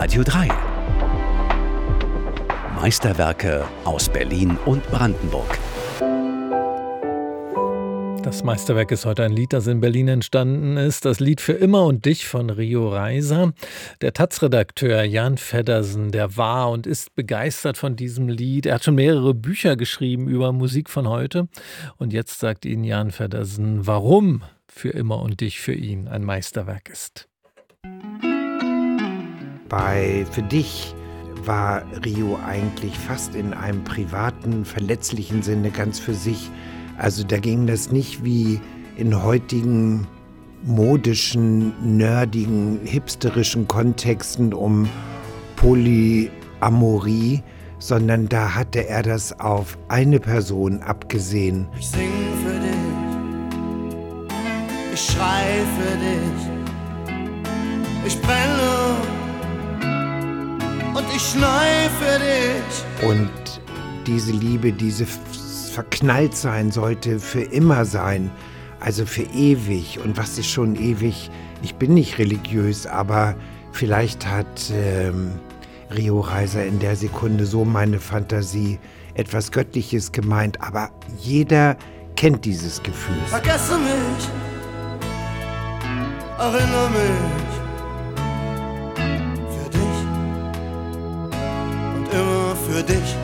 Radio 3. Meisterwerke aus Berlin und Brandenburg. Das Meisterwerk ist heute ein Lied, das in Berlin entstanden ist. Das Lied Für immer und dich von Rio Reiser. Der taz-Redakteur Jan Feddersen, der war und ist begeistert von diesem Lied. Er hat schon mehrere Bücher geschrieben über Musik von heute. Und jetzt sagt Ihnen Jan Feddersen, warum Für immer und dich für ihn ein Meisterwerk ist. Bei Für dich war Rio eigentlich fast in einem privaten, verletzlichen Sinne ganz für sich. Also da ging das nicht wie in heutigen modischen, nerdigen, hipsterischen Kontexten um Polyamorie, sondern da hatte er das auf eine Person abgesehen. Ich sing für dich, ich schrei für dich, ich brenne und ich schnei für dich. Und diese Liebe, diese verknallt sein sollte, für immer sein, also für ewig. Und was ist schon ewig? Ich bin nicht religiös, aber vielleicht hat Rio Reiser in der Sekunde so meine Fantasie etwas Göttliches gemeint, aber jeder kennt dieses Gefühl. Vergesse mich, erinnere mich, für dich und immer für dich.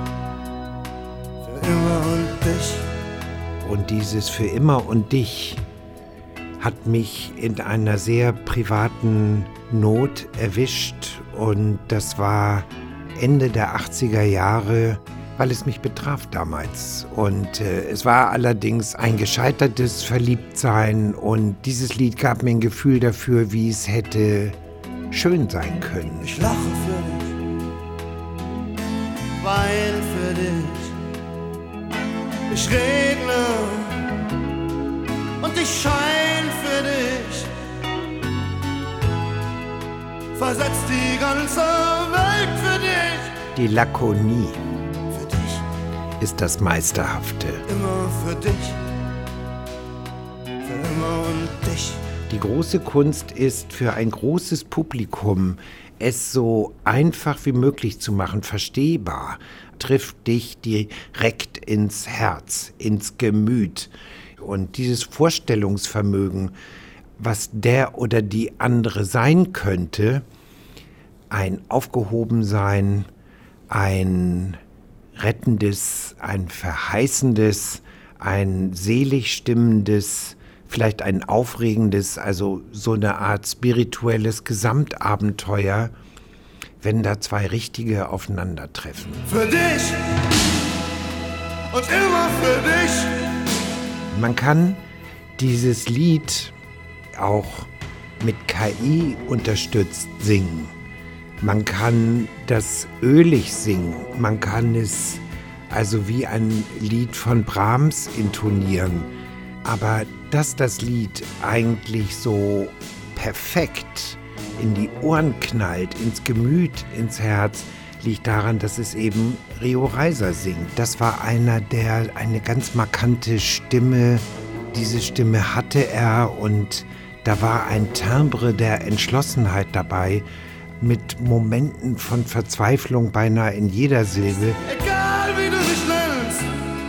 Und dieses Für immer und dich hat mich in einer sehr privaten Not erwischt. Und das war Ende der 80er Jahre, weil es mich betraf damals. Und es war allerdings ein gescheitertes Verliebtsein. Und dieses Lied gab mir ein Gefühl dafür, wie es hätte schön sein können. Ich lache für dich, weine für dich. Ich regne und ich schein für dich, versetz die ganze Welt für dich. Die Lakonie für dich ist das Meisterhafte. Immer für dich, für immer und dich. Die große Kunst ist, für ein großes Publikum es so einfach wie möglich zu machen, verstehbar. Trifft dich direkt ins Herz, ins Gemüt. Und dieses Vorstellungsvermögen, was der oder die andere sein könnte, ein Aufgehobensein, ein rettendes, ein verheißendes, ein selig stimmendes, vielleicht ein aufregendes, also so eine Art spirituelles Gesamtabenteuer, wenn da zwei Richtige aufeinandertreffen. Für dich und immer für dich. Man kann dieses Lied auch mit KI unterstützt singen. Man kann das ölig singen. Man kann es also wie ein Lied von Brahms intonieren. Aber dass das Lied eigentlich so perfekt in die Ohren knallt, ins Gemüt, ins Herz, liegt daran, dass es eben Rio Reiser singt. Das war einer, der eine ganz markante Stimme, diese Stimme hatte er und da war ein Timbre der Entschlossenheit dabei, mit Momenten von Verzweiflung beinahe in jeder Silbe. Egal wie du dich nennst,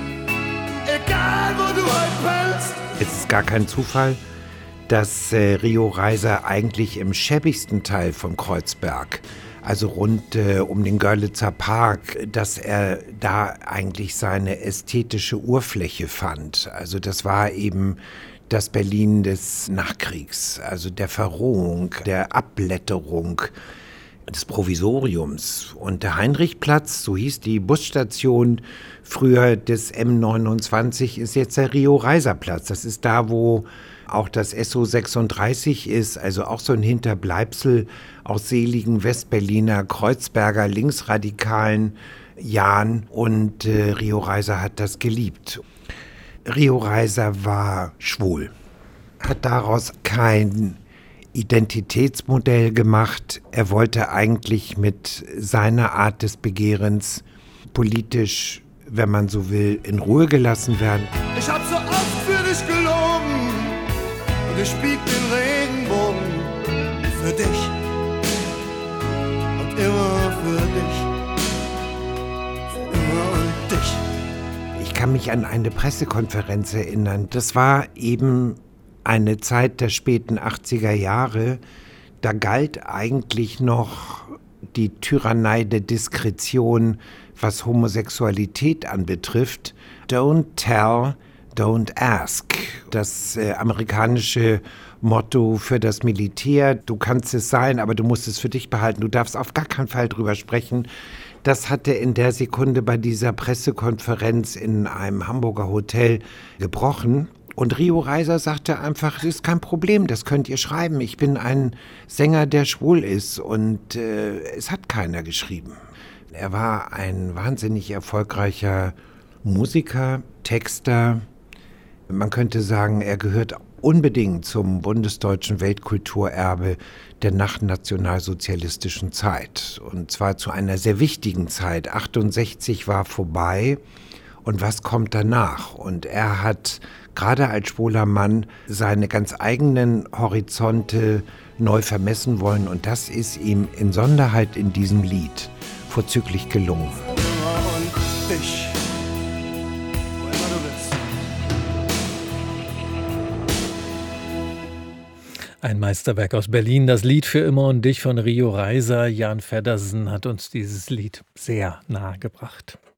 egal wo du heute fällst. Es ist gar kein Zufall, dass Rio Reiser eigentlich im schäbigsten Teil von Kreuzberg, also rund um den Görlitzer Park, dass er da eigentlich seine ästhetische Urfläche fand. Also das war eben das Berlin des Nachkriegs, also der Verrohung, der Abblätterung, des Provisoriums. Und der Heinrichplatz, so hieß die Busstation früher des M29, ist jetzt der Rio-Reiser-Platz. Das ist da, wo auch das SO 36 ist, also auch so ein Hinterbleibsel aus seligen Westberliner, Kreuzberger, linksradikalen Jahren. Und Rio Reiser hat das geliebt. Rio Reiser war schwul, hat daraus kein Identitätsmodell gemacht. Er wollte eigentlich mit seiner Art des Begehrens politisch, wenn man so will, in Ruhe gelassen werden. Ich hab so oft für dich gelogen und ich bieg den Regenbogen für dich. immer für dich. Für immer und dich. Ich kann mich an eine Pressekonferenz erinnern. Das war eben eine Zeit der späten 80er Jahre. Da galt eigentlich noch die Tyrannei der Diskretion, was Homosexualität anbetrifft. Don't tell, don't ask. Das amerikanische Motto für das Militär: Du kannst es sein, aber du musst es für dich behalten. Du darfst auf gar keinen Fall drüber sprechen. Das hat er in der Sekunde bei dieser Pressekonferenz in einem Hamburger Hotel gebrochen. Und Rio Reiser sagte einfach, das ist kein Problem, das könnt ihr schreiben. Ich bin ein Sänger, der schwul ist, und es hat keiner geschrieben. Er war ein wahnsinnig erfolgreicher Musiker, Texter. Man könnte sagen, er gehört unbedingt zum bundesdeutschen Weltkulturerbe der nachnationalsozialistischen Zeit. Und zwar zu einer sehr wichtigen Zeit. 68 war vorbei. Und was kommt danach? Und er hat gerade als schwuler Mann seine ganz eigenen Horizonte neu vermessen wollen. Und das ist ihm in Sonderheit in diesem Lied vorzüglich gelungen. Immer und dich. Wo immer du bist. Ein Meisterwerk aus Berlin, das Lied für immer und dich von Rio Reiser. Jan Feddersen hat uns dieses Lied sehr nahe gebracht.